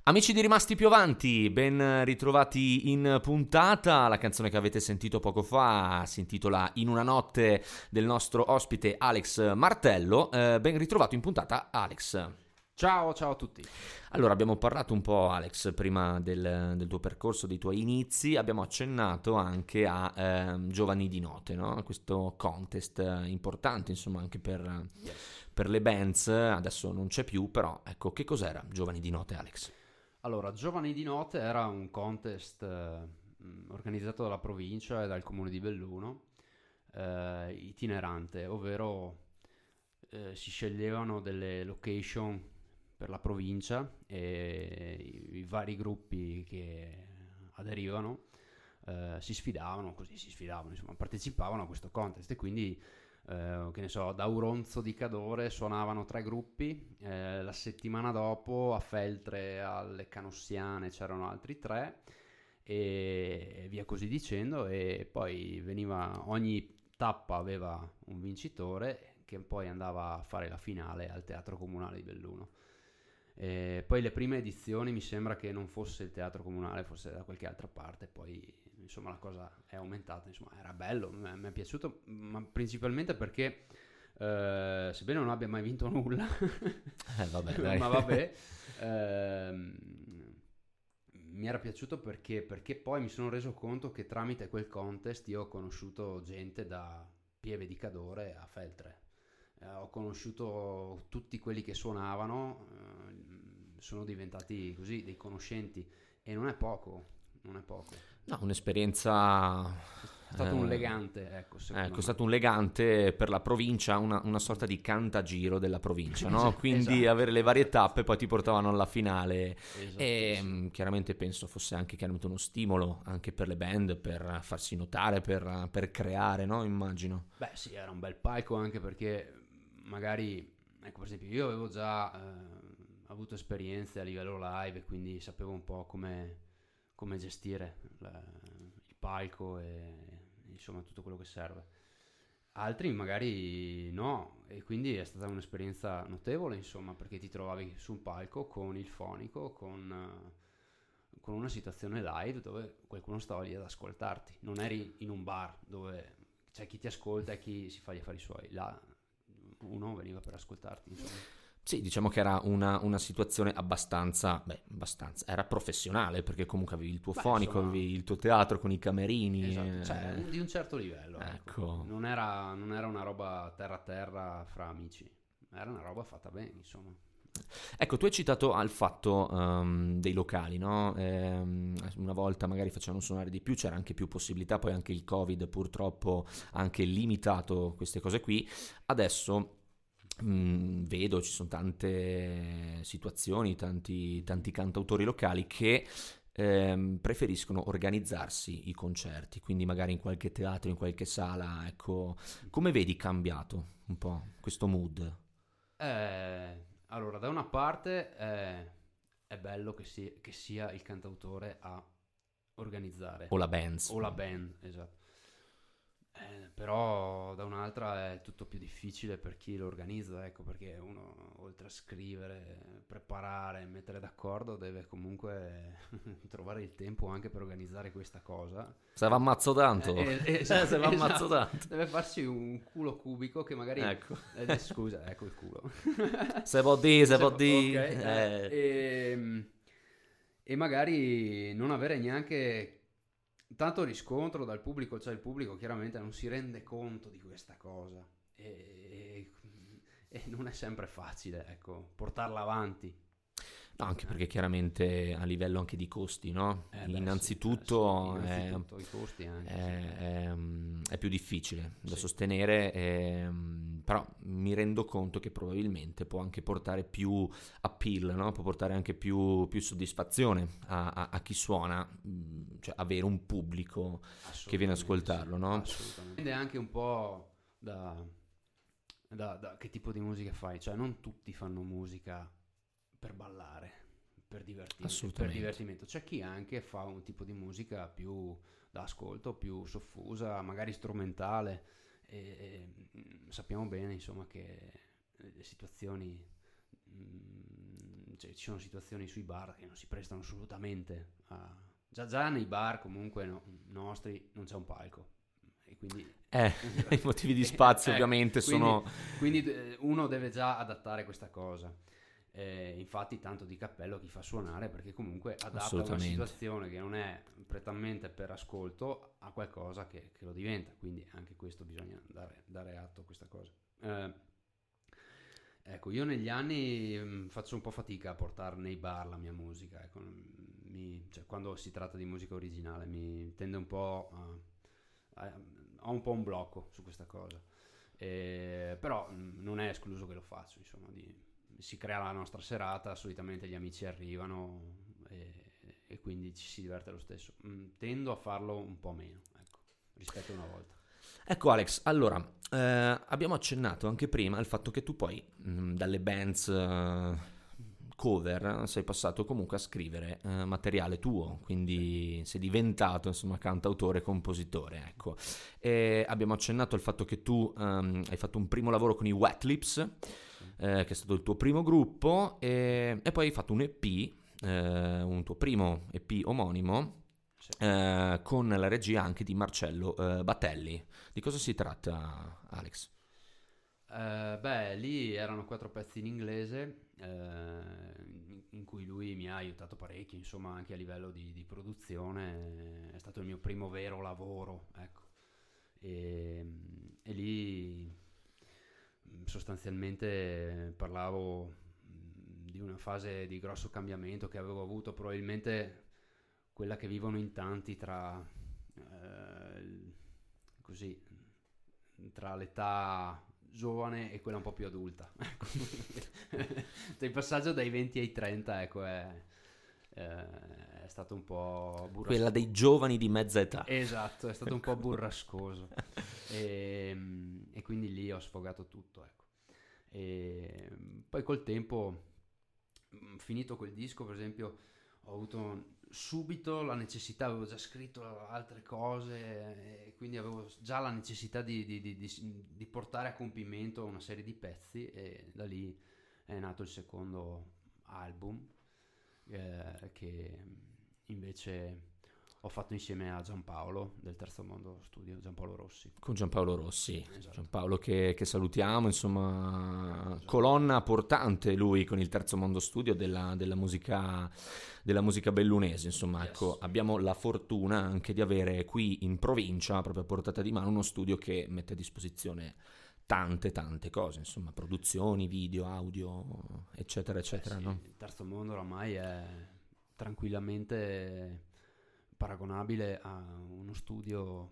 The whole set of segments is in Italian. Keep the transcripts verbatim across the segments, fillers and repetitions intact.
Amici di Rimasti Più Avanti, ben ritrovati in puntata. La canzone che avete sentito poco fa si intitola In una notte del nostro ospite Alex Martello. Eh, ben ritrovato in puntata, Alex. Ciao, ciao a tutti. Allora, abbiamo parlato un po', Alex, prima del, del tuo percorso, dei tuoi inizi. Abbiamo accennato anche a ehm, Giovani di Note, no? Questo contest eh, importante, insomma, anche per, Yes. per le bands. Adesso non c'è più, però ecco, che cos'era Giovani di Note, Alex? Allora, Giovani di Note era un contest eh, mh, organizzato dalla provincia e dal comune di Belluno, eh, itinerante, ovvero eh, si sceglievano delle location per la provincia e i, i vari gruppi che aderivano eh, si sfidavano, così si sfidavano, insomma, partecipavano a questo contest e quindi eh, che ne so, da Auronzo di Cadore suonavano tre gruppi, eh, la settimana dopo a Feltre alle Canossiane c'erano altri tre e via così dicendo, e poi veniva, ogni tappa aveva un vincitore che poi andava a fare la finale al Teatro Comunale di Belluno. E poi le prime edizioni mi sembra che non fosse il Teatro Comunale, fosse da qualche altra parte, poi insomma la cosa è aumentata, insomma era bello, mi mi è piaciuto, ma principalmente perché eh, sebbene non abbia mai vinto nulla, Eh, vabbè, dai. ma vabbè, ehm, mi era piaciuto perché, perché poi mi sono reso conto che tramite quel contest io ho conosciuto gente da Pieve di Cadore a Feltre. Eh, ho conosciuto tutti quelli che suonavano, eh, sono diventati così dei conoscenti e non è poco, non è poco. No, un'esperienza. È stato un eh, legante, ecco, secondo Ecco, è me. stato un legante per la provincia, una, una sorta di cantagiro della provincia, no? Quindi Esatto, avere le varie esatto, tappe poi ti portavano alla finale e esattissimo. mh, chiaramente penso fosse anche chiaramente uno stimolo anche per le band, per farsi notare, per, per creare, no? Immagino. Beh, sì, era un bel palco anche perché magari, ecco, per esempio, io avevo già eh, avuto esperienze a livello live, quindi sapevo un po' come, come gestire la- il palco e insomma tutto quello che serve. Altri magari no, e quindi è stata un'esperienza notevole, insomma, perché ti trovavi su un palco con il fonico, con, eh, con una situazione live dove qualcuno stava lì ad ascoltarti. Non eri in un bar dove c'è chi ti ascolta e chi si fa gli affari suoi. Là uno veniva per ascoltarti, insomma. Sì, diciamo che era una, una situazione abbastanza, beh, abbastanza, era professionale perché comunque avevi il tuo Beh, fonico, insomma, avevi il tuo teatro con i camerini. esatto, cioè eh, un- di un certo livello, ecco. Ecco. Non era, non era una roba terra a terra fra amici, era una roba fatta bene, insomma. Ecco, tu hai citato al fatto ehm, dei locali, no? Ehm, una volta magari facevano suonare di più, c'era anche più possibilità, poi anche il Covid purtroppo ha anche limitato queste cose qui. Adesso mh, vedo, ci sono tante situazioni, tanti, tanti cantautori locali che ehm, preferiscono organizzarsi i concerti, quindi magari in qualche teatro, in qualche sala, ecco. Come vedi cambiato un po' questo mood? Eh, allora, da una parte eh, è bello che, si- che sia il cantautore a O organizzare, la bands? o la band, esatto. Eh, però da un'altra è tutto più difficile per chi lo organizza, ecco, perché uno oltre a scrivere, preparare, mettere d'accordo, deve comunque trovare il tempo anche per organizzare questa cosa. Se va ammazzo Eh, tanto. eh, Eh, esatto, se va ammazzo esatto. tanto. Deve farsi un culo cubico che magari... Ecco. eh, scusa, ecco il culo. Se può di, se Se può po- ok, di. eh, Eh, e, e magari non avere neanche tanto riscontro dal pubblico, cioè il pubblico chiaramente non si rende conto di questa cosa e, e non è sempre facile, ecco, portarla avanti. no, anche perché chiaramente a livello anche di costi, no? Eh beh sì, eh, sì, Innanzitutto è, innanzitutto i costi anche, sì. è- è, mm, è più difficile da Sì. sostenere, ehm, però mi rendo conto che probabilmente può anche portare più appeal, no? Può portare anche più, più soddisfazione a, a- a chi suona, mm, cioè avere un pubblico che viene ad Assolutamente sì, ascoltarlo, no? assolutamente. Dipende anche un po' da, da- da che tipo di musica fai, cioè non tutti fanno musica per ballare, per, diverti- per Assolutamente. divertimento. C'è chi anche fa un tipo di musica più da ascolto, più soffusa, magari strumentale. E, e, mm, sappiamo bene, insomma, che le situazioni mm, cioè, ci sono situazioni sui bar che non si prestano assolutamente a... Già, già nei bar comunque no, nostri non c'è un palco. E quindi... Eh, i motivi di spazio eh, ovviamente quindi, sono... Quindi eh, uno deve già adattare questa cosa. Eh, infatti tanto di cappello a chi fa suonare, perché comunque adatta una situazione che non è prettamente per ascolto a qualcosa che, che lo diventa, quindi anche questo bisogna dare, dare atto a questa cosa. Eh, ecco, io negli anni mh, faccio un po' fatica a portare nei bar la mia musica, ecco, mi, cioè, quando si tratta di musica originale mi tende un po' a, a, ho un po' un blocco su questa cosa. Eh, però mh, non è escluso che lo faccio, insomma, di si crea la nostra serata, solitamente gli amici arrivano e, e quindi ci si diverte lo stesso. Mm, tendo a farlo un po' meno, ecco, rispetto a una volta. Ecco Alex, allora, eh, abbiamo accennato anche prima al fatto che tu poi mh, dalle bands eh, cover sei passato comunque a scrivere eh, materiale tuo, quindi sei diventato insomma cantautore, compositore, ecco. E abbiamo accennato al fatto che tu um, hai fatto un primo lavoro con i Wet Lips, Eh, che è stato il tuo primo gruppo, e, e poi hai fatto un E P, eh, un tuo primo E P omonimo, Sì. eh, con la regia anche di Marcello eh, Battelli. Di cosa si tratta, Alex? Uh, beh, lì erano quattro pezzi in inglese, uh, in, in cui lui mi ha aiutato parecchio, insomma, anche a livello di, di produzione. È stato il mio primo vero lavoro, ecco. E, e lì sostanzialmente parlavo di una fase di grosso cambiamento che avevo avuto, probabilmente quella che vivono in tanti tra eh, così tra l'età giovane e quella un po' più adulta. Il passaggio dai venti ai trenta, ecco, è, è stato un po' burrascoso. Quella dei giovani di mezza età. Esatto, è stato un po' burrascoso. E, e quindi lì ho sfogato tutto, ecco. E poi col tempo, finito quel disco, per esempio, ho avuto subito la necessità, avevo già scritto altre cose e quindi avevo già la necessità di, di, di, di, di portare a compimento una serie di pezzi, e da lì è nato il secondo album eh, che invece ho fatto insieme a Giampaolo del Terzo Mondo Studio, Giampaolo Rossi. Con Giampaolo Rossi, Esatto. Giampaolo che, che salutiamo, insomma, colonna portante lui con il Terzo Mondo Studio della, della, musica, della musica bellunese, insomma, yes. Ecco, abbiamo la fortuna anche di avere qui in provincia, proprio a portata di mano, uno studio che mette a disposizione tante tante cose, insomma, produzioni, video, audio, eccetera, eccetera. Eh sì, no? Il Terzo Mondo oramai è tranquillamente paragonabile a uno studio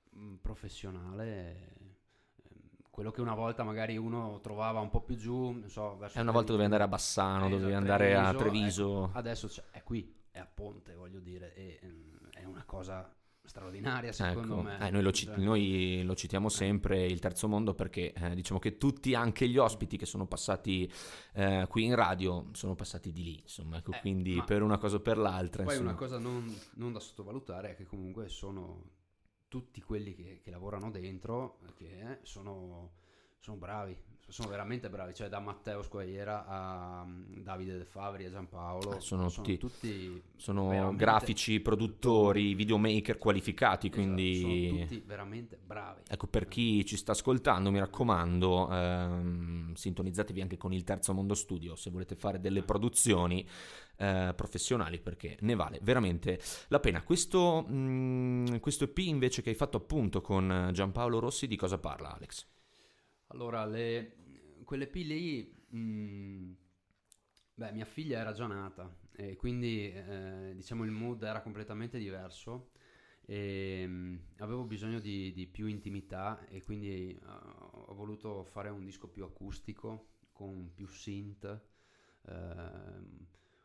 professionale, quello che una volta magari uno trovava un po' più giù, non so, verso e una volta dovevi andare a Bassano, eh, dovevi andare Treviso, a Treviso. Ecco, adesso c'è, è qui, è a Ponte, voglio dire, è, è una cosa straordinaria secondo ecco. me. Eh, noi, lo cit- noi lo citiamo sempre il Terzo Mondo perché eh, diciamo che tutti, anche gli ospiti che sono passati eh, qui in radio, sono passati di lì, insomma, ecco, eh, quindi per una cosa o per l'altra. Poi insomma. una cosa non, non da sottovalutare è che comunque sono tutti quelli che, che lavorano dentro, che eh, sono, sono bravi, sono veramente bravi, cioè da Matteo Squaiera a Davide De Favri a Giampaolo, eh, sono, sono tutti, tutti sono grafici, produttori, videomaker qualificati, esatto, quindi sono tutti veramente bravi. Ecco, per chi ci sta ascoltando, mi raccomando, ehm, sintonizzatevi anche con il Terzo Mondo Studio se volete fare delle produzioni eh, professionali, perché ne vale veramente la pena. Questo, mh, questo E P invece che hai fatto appunto con Giampaolo Rossi, di cosa parla, Alex? Allora, le, quell'E P lì, mh, beh, mia figlia era già nata e quindi eh, diciamo il mood era completamente diverso e mh, avevo bisogno di, di più intimità e quindi uh, ho voluto fare un disco più acustico con più synth uh,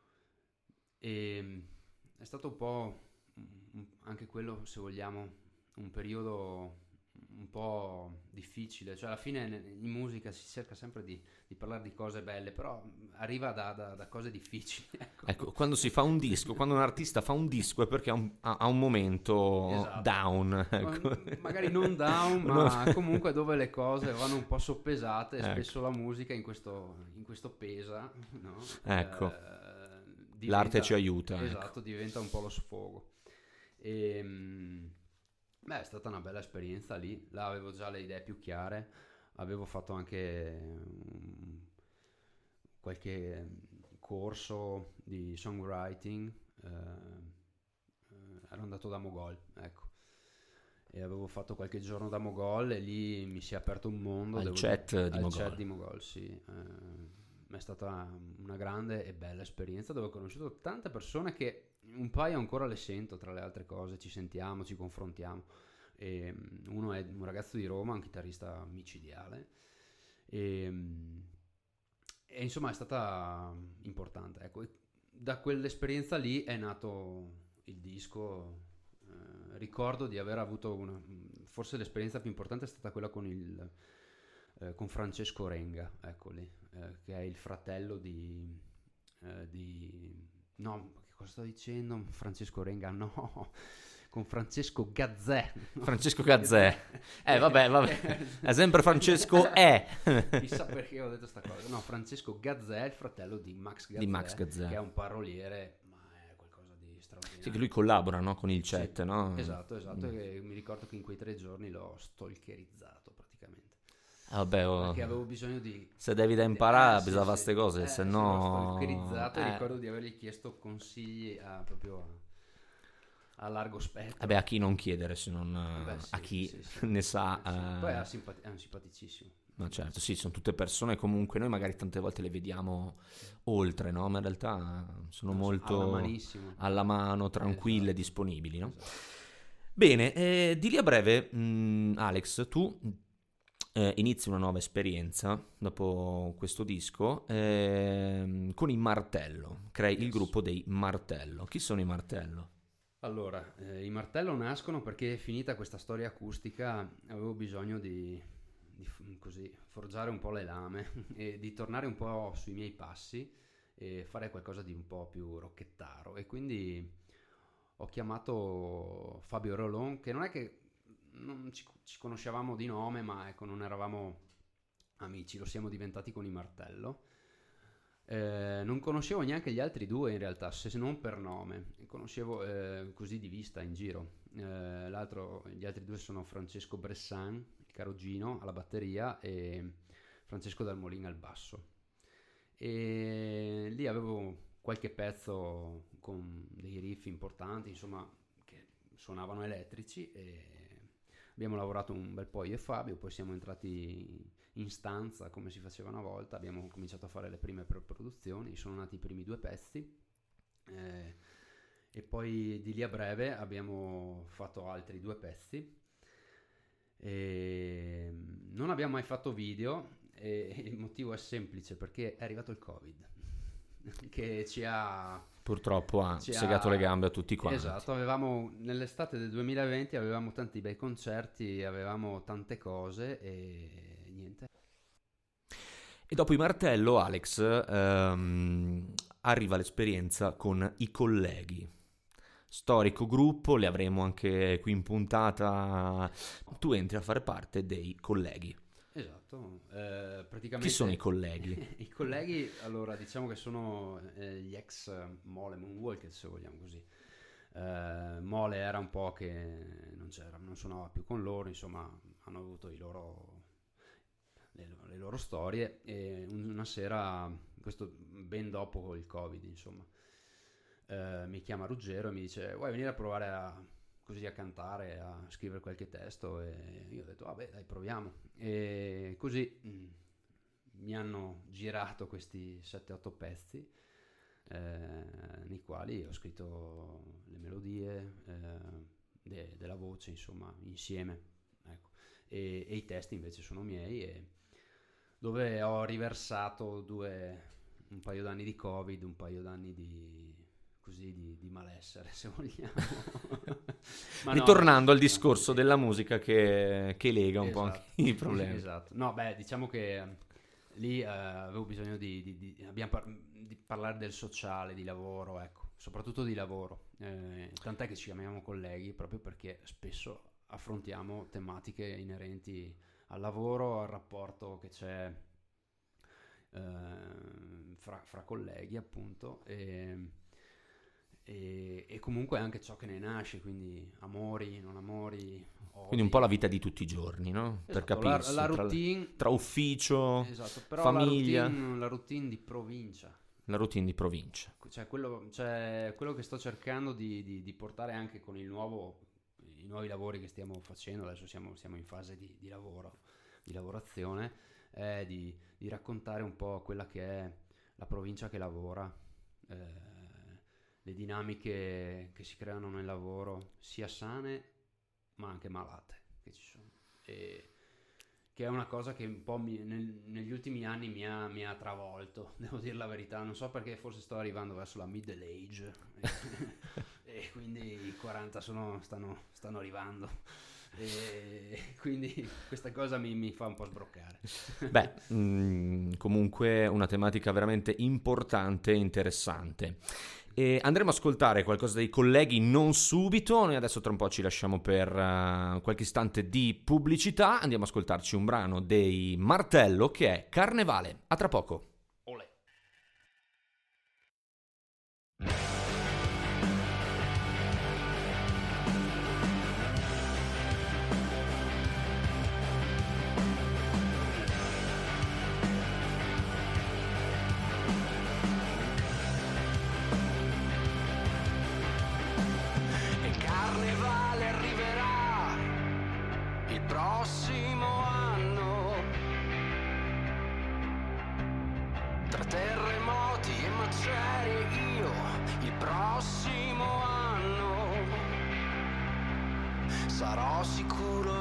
e è stato un po' un, anche quello, se vogliamo, un periodo un po' difficile, cioè alla fine in musica si cerca sempre di, di parlare di cose belle, però arriva da, da, da cose difficili. Ecco. Ecco, quando si fa un disco, quando un artista fa un disco è perché ha un, ha, ha un momento Esatto. down. Ecco. Magari non down, ma comunque dove le cose vanno un po' soppesate, e Ecco. spesso la musica in questo, in questo pesa, no? Ecco. Eh, diventa, L'arte ci aiuta. Esatto, Ecco. diventa un po' lo sfogo. E, beh, è stata una bella esperienza lì, là avevo già le idee più chiare, avevo fatto anche um, qualche corso di songwriting, eh, eh, ero andato da Mogol, ecco, e avevo fatto qualche giorno da Mogol e lì mi si è aperto un mondo. Al devo chat dire, di al Mogol. chat di Mogol, sì. Eh, è stata una grande e bella esperienza dove ho conosciuto tante persone che un paio ancora le sento, tra le altre cose, ci sentiamo, ci confrontiamo. E uno è un ragazzo di Roma, un chitarrista micidiale, e, e insomma è stata importante, ecco. Da quell'esperienza lì è nato il disco. Eh, ricordo di aver avuto una, forse l'esperienza più importante è stata quella con il eh, con Francesco Renga, eccoli, eh, che è il fratello di, eh, di no, che cosa sto dicendo? Francesco Renga, no, con Francesco Gazzè. Francesco Gazzè. Eh vabbè, vabbè. È sempre Francesco E. Chissà perché ho detto sta cosa. No, Francesco Gazzè è il fratello di Max Gazzè, Di Max Gazzè. che è un paroliere, ma è qualcosa di straordinario. Sì, che lui collabora, no, con il chat, Sì, no? esatto, esatto. Mm. E mi ricordo che in quei tre giorni l'ho stalkerizzato praticamente. Ah, vabbè, oh. Perché avevo bisogno di... Se devi da imparare, Eh, sì, bisogna sì. queste cose, Eh, se sì, no... l'ho stalkerizzato eh. e ricordo di avergli chiesto consigli a, proprio a, a largo spettro. Vabbè, a chi non chiedere se non Beh, sì, a chi sì, sì. ne sa. Eh, sì. eh, Poi è, simpati- è un simpaticissimo. Ma certo, sì, sono tutte persone comunque, noi magari tante volte le vediamo oltre, no? Ma in realtà sono No, molto alla manissimo. alla mano, tranquille, Esatto. disponibili, no? Esatto. Bene, eh, di lì a breve, mh, Alex, tu eh, inizi una nuova esperienza dopo questo disco ehm, con i Martello, crei il Yes. gruppo dei Martello. Chi sono i Martello? Allora, eh, i Martello nascono perché finita questa storia acustica avevo bisogno di, di f- così, forgiare un po' le lame e di tornare un po' sui miei passi e fare qualcosa di un po' più rocchettaro, e quindi ho chiamato Fabio Rolon, che non è che non ci, ci conoscevamo di nome, ma ecco, non eravamo amici, lo siamo diventati con i Martello. Eh, non conoscevo neanche gli altri due in realtà, se non per nome, conoscevo eh, così di vista in giro. Eh, l'altro, gli altri due sono Francesco Bressan, il carogino alla batteria, e Francesco Dalmolin al basso. E lì avevo qualche pezzo con dei riff importanti, insomma, che suonavano elettrici, e abbiamo lavorato un bel po' io e Fabio, poi siamo entrati in stanza come si faceva una volta, abbiamo cominciato a fare le prime pre-produzioni, sono nati i primi due pezzi, eh, e poi di lì a breve abbiamo fatto altri due pezzi, e non abbiamo mai fatto video, e il motivo è semplice, perché è arrivato il Covid che ci ha Purtroppo ha ci segato ha- le gambe a tutti quanti. Esatto, avevamo nell'estate del duemilaventi avevamo tanti bei concerti, avevamo tante cose e niente. E dopo i Martello, Alex, ehm, arriva l'esperienza con i Colleghi. Storico gruppo, li avremo anche qui in puntata. Tu entri a fare parte dei Colleghi. Esatto, eh, praticamente Chi sono i Colleghi? i colleghi, allora diciamo che sono eh, gli ex Mole Moonwalker, se vogliamo così. Eh, Mole era un po' che non c'era, non suonava più con loro, insomma, hanno avuto i loro, le, le loro storie, e una sera, questo ben dopo il Covid, insomma, eh, mi chiama Ruggero e mi dice: vuoi venire a provare a, così a cantare, a scrivere qualche testo? E io ho detto vabbè, dai, proviamo. E così mh, mi hanno girato questi sette otto pezzi, eh, nei quali ho scritto le melodie, eh, de- della voce, insomma, insieme, ecco. E, e i testi invece sono miei, e dove ho riversato due, un paio d'anni di Covid, un paio d'anni di, così di, di malessere, se vogliamo. Ma Ritornando no, al discorso sì. della musica che, che lega un Esatto. po' anche i problemi. Esatto. No, beh, diciamo che eh, lì eh, avevo bisogno di, di, di, abbiamo par- di parlare del sociale, di lavoro, ecco, soprattutto di lavoro. Eh, tant'è che ci chiamiamo colleghi proprio perché spesso affrontiamo tematiche inerenti al lavoro, al rapporto che c'è eh, fra, fra colleghi, appunto, e, e, e comunque anche ciò che ne nasce, quindi amori, non amori, Quindi un po' la vita di tutti i giorni, no? Per Esatto, capirsi, la, la tra, routine, tra ufficio, esatto, però famiglia, la routine, la routine di provincia, la routine di provincia. cioè quello, cioè quello che sto cercando di, di- di portare anche con il nuovo, i nuovi lavori che stiamo facendo, adesso siamo, siamo in fase di, di lavoro, di lavorazione, è di, di raccontare un po' quella che è la provincia che lavora, eh, le dinamiche che si creano nel lavoro, sia sane ma anche malate che ci sono. E che è una cosa che un po' mi- nel- negli ultimi anni mi ha, mi ha travolto, devo dire la verità. Non so perché, forse sto arrivando verso la middle age e, e quindi i quaranta sono, stanno, stanno arrivando. E quindi questa cosa mi, mi fa un po' sbroccare. Beh, mh, comunque una tematica veramente importante e interessante. E andremo a ascoltare qualcosa dei colleghi non subito, noi adesso tra un po' ci lasciamo per uh, qualche istante di pubblicità, andiamo a ascoltarci un brano dei Martello che è Carnevale. A tra poco. Olè. Il carnevale arriverà il prossimo anno, tra terremoti e macerie io il prossimo anno sarò sicuro